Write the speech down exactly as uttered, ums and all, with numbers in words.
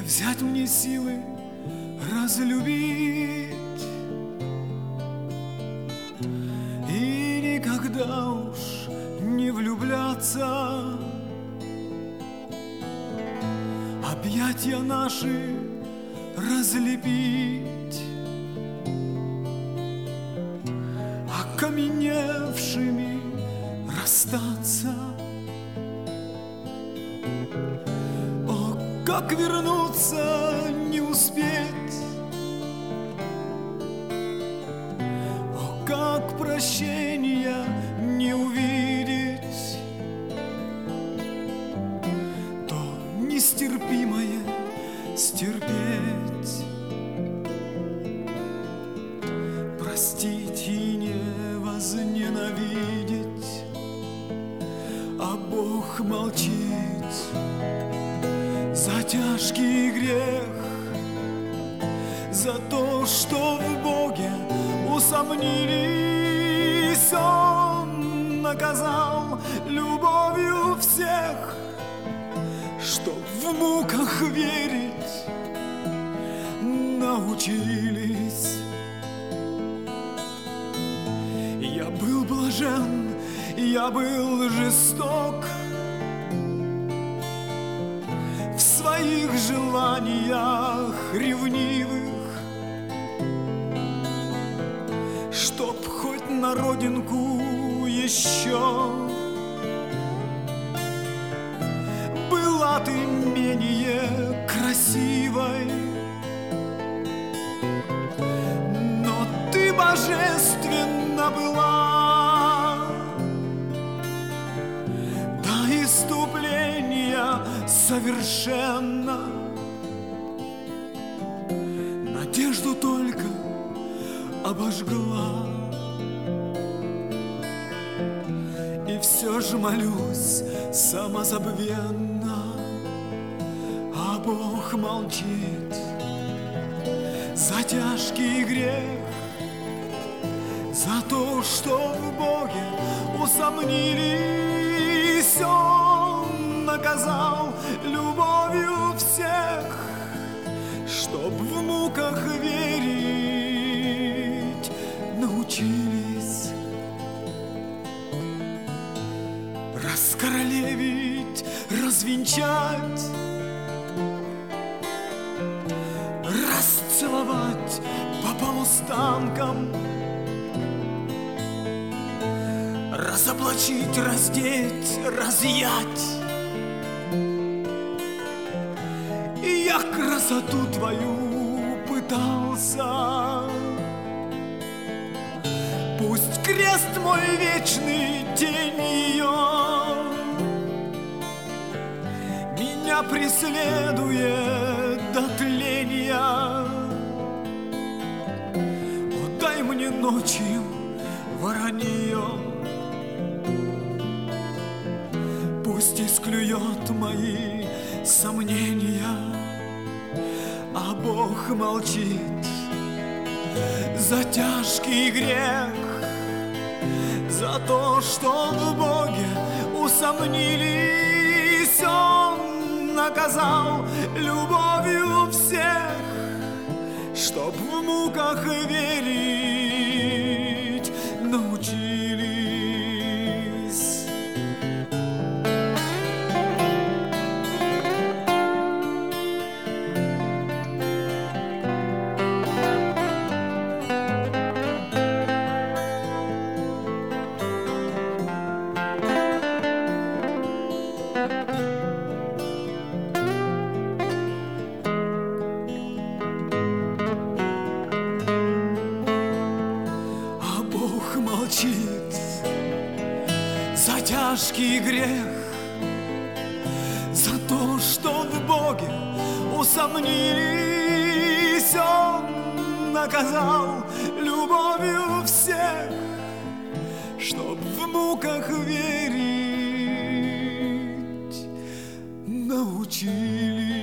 взять мне силы разлюбить и никогда уж не влюбляться. Объятья наши разлепить, окаменевшими расстаться. О, как вернуться не успеть, о, как прощения не увидеть, то нестерпимое стерпеть, простить и не возненавидеть, а Бог молчит за тяжкий грех, за то, что в Боге усомнились. Он наказал любовью всех, чтоб в муках верить научились. Я был блажен, я был жесток в своих желаниях ревнивых, чтоб хоть на родинку еще была ты менее красивой. Но ты божественна была до иступления совершенно. Надежду только обожгла, и все же молюсь самозабвенно, а Бог молчит за тяжкий грех, за то, что в Боге усомнились. Он наказал любовью всех, чтоб в муках верить научились. Раскоролевить, развенчать, расцеловать по полустанкам, разоблачить, раздеть, разъять. И я красоту твою пытался. Пусть крест мой вечный, тень ее меня преследует до тления. О, дай мне ночью воронье, пусть исклюет мои сомнения, а Бог молчит за тяжкий грех, за то, что в Боге усомнились. Он наказал любовью всех, чтоб в муках верить научились. За тяжкий грех, за то, что в Боге усомнились. Он наказал любовью всех, чтоб в муках верить научились.